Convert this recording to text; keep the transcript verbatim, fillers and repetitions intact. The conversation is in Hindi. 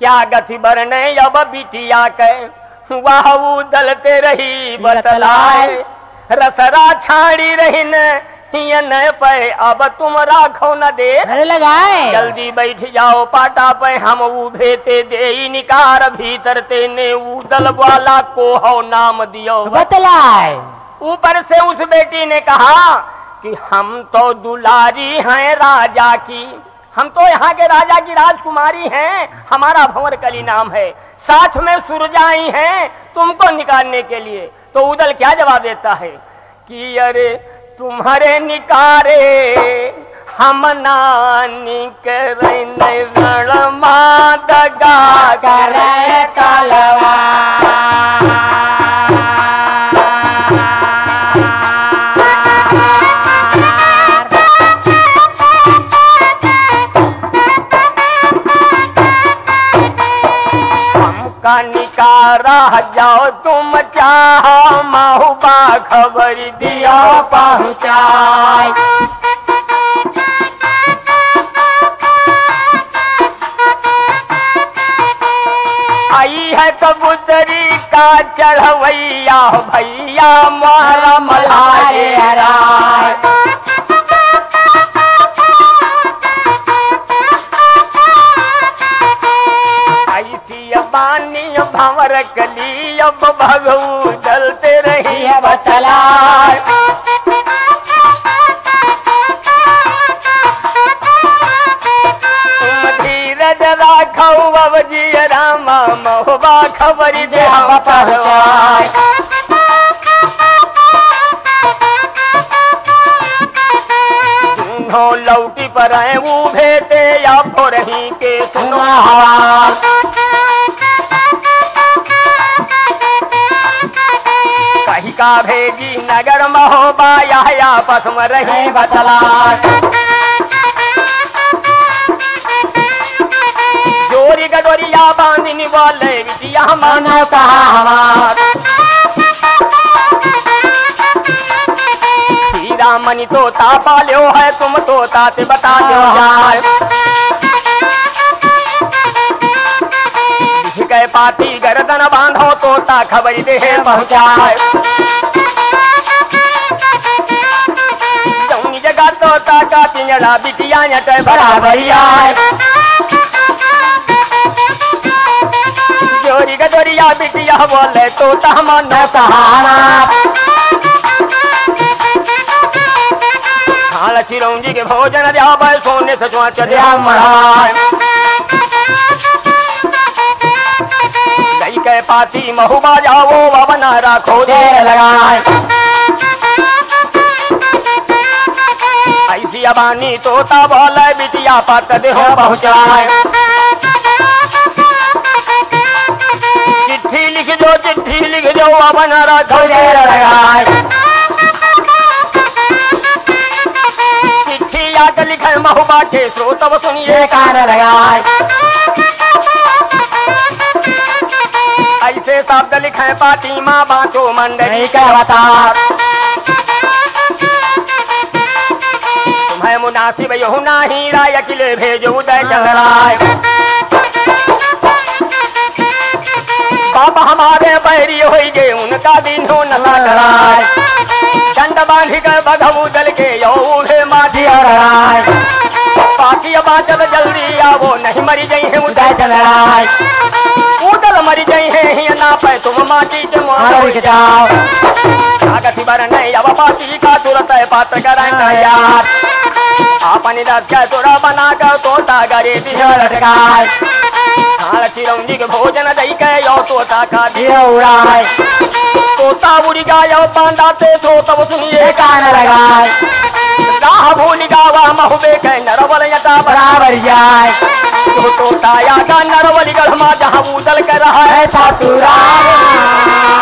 क्या गति बरने अब बिटिया के वाह उदलते रही बतलाए, रसरा छाड़ी रही न पे अब तुम राखो न दे लगाए, जल्दी बैठ जाओ पाटा पे हम उभेते दे निकार भीतर तेने उदल वाला को हो नाम दियो बतलाए। ऊपर से उस बेटी ने कहा कि हम तो दुलारी हैं राजा की, हम तो यहाँ के राजा की राजकुमारी हैं, हमारा भंवर कली नाम है, साथ में सुरजाई हैं तुमको निकालने के लिए। तो उदल क्या जवाब देता है कि अरे तुम्हारे निकारे हम ना निकरे रण मादगा करे तलवा। का निकारा जाओ तुम चाहो महुबा खबर दिया पहुँचाए। आई है कबूतरी का चढ़वैया भैया मारा मलाए राय। बानी भंवर कली अब भगऊ जलते रही है बतलाए। धीरज राखो अब जी रामा महुबा खबर दे पहवाए। लौटी पर वो भेटे या रही के सुनो हाल। कही का भेजी नगर महोबा या पसम रही बतला। जोरी गडोरिया बांधनी बोले विदिया माना कहा हमार। हीरा मनी तोता पालो है तुम तोता से बता दो यार। के पाती गर्दन बांधो तोता खबर दे पहुँचाए। जौनी जगह तोता का पिंजड़ा बिटिया नट बराबरिया। जोरी गजोरिया बिटिया बोले तोता मन कहाना। हाल चिरौंजी के भोजन दिया सोने से चुआ चढ़िया मढ़ाए। के पाती महुबा जाओ बना राखो देर लगाए। ऐसी अबानी तोता बोले बिटिया पात देहो पहुँचाए। चिट्ठी लिख दो चिट्ठी लिख दो बना राखो देर लगाए। चिट्ठी आकर लिखे महुबा के स्रोत सुनिए कान लगाए। ऐसे शब्द लिखे पाती माँ बाँचो मंडली का अवतार। तुम्हें मुनासिब यहू नहीं राय किले भेजो उदय चंद्राय। बाबा हमारे बैरी हो गए उनका दिन हो न लड़ाए। दंड बांधी कर बघऊ दल के यौधे माधी हराय। पाती बाँचल जल्दी आवो नहीं मरी गई है उदय चंद्राय। उदल मरी गई है ना पे तुम माटी के मार जाओ। कागती बरने अब पाती का तुरंत पात्र कराना यार। अपनी रथ का तोड़ा बना कर तोता गरे दिया लटकाए। हाल चिरौंजी के भोजन दई के यो तोता का दिया उड़ाए। तोता उड़ी गायो बांधाते सो तब सुनिए कान लगाए। राह भूल गावा महुबे के नरवल यटा बराबर जाए। तो तोता या का नरवली गढ़ जहाँ उदल कर रहा है सासुराल।